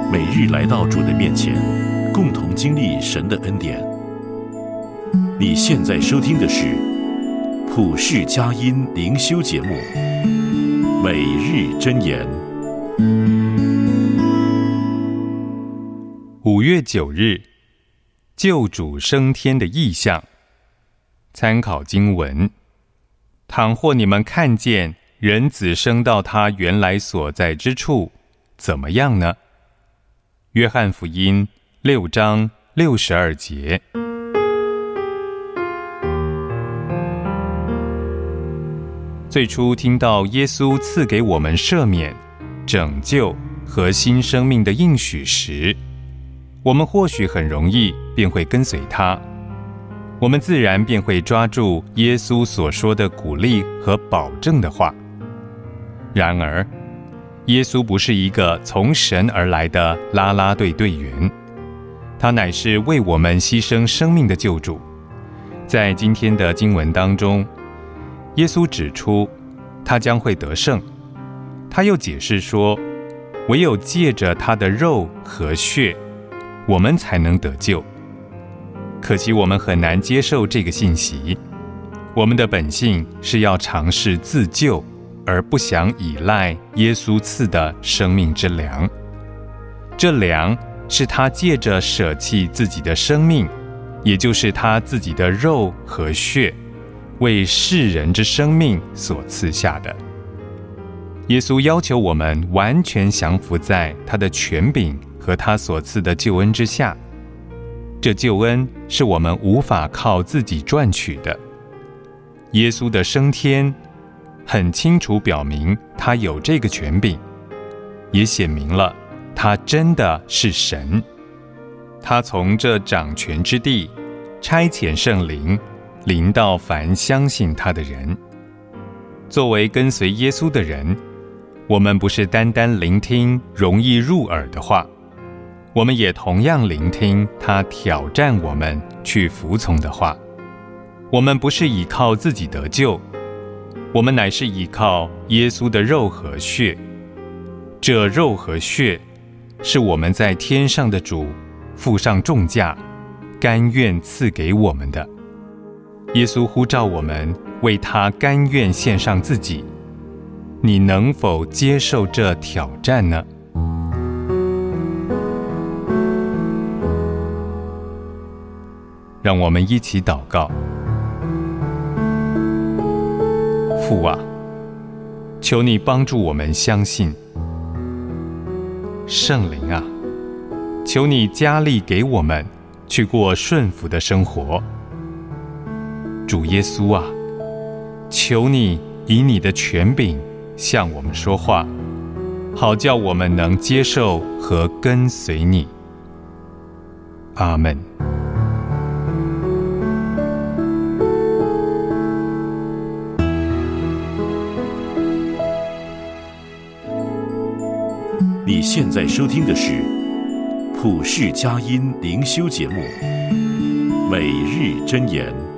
每日来到主的面前，共同经历神的恩典。你现在收听的是普世佳音灵修节目《每日箴言》。 5月9日，救主升天的意象。参考经文：倘或你们看见人子升到他原来所在之处，怎么样呢？约翰福音6章62节。最初听到耶稣赐给我们赦免、拯救和新生命的应许时，我们或许很容易便会跟随他，我们自然便会抓住耶稣所说的鼓励和保证的话。然而，耶稣不是一个从神而来的啦啦队队员，他乃是为我们牺牲生命的救主。在今天的经文当中，耶稣指出他将会得胜，他又解释说，唯有借着他的肉和血，我们才能得救。可惜我们很难接受这个信息，我们的本性是要尝试自救，而不想依赖耶稣赐的生命之粮。这粮是他借着舍弃自己的生命，也就是他自己的肉和血，为世人之生命所赐下的。耶稣要求我们完全降服在他的权柄和他所赐的救恩之下，这救恩是我们无法靠自己赚取的。耶稣的升天很清楚表明他有这个权柄，也显明了他真的是神。他从这掌权之地差遣圣灵，临到凡相信他的人。作为跟随耶稣的人，我们不是单单聆听容易入耳的话，我们也同样聆听他挑战我们去服从的话。我们不是依靠自己得救，我们乃是依靠耶稣的肉和血。这肉和血是我们在天上的主付上重价，甘愿赐给我们的。耶稣呼召我们为他甘愿献上自己，你能否接受这挑战呢？让我们一起祷告。父啊，求你帮助我们相信。圣灵啊，求你加力给我们去过顺服的生活。主耶稣啊，求你以你的权柄向我们说话，好叫我们能接受和跟随你。阿们。 你现在收听的是普世佳音灵修节目《每日箴言》。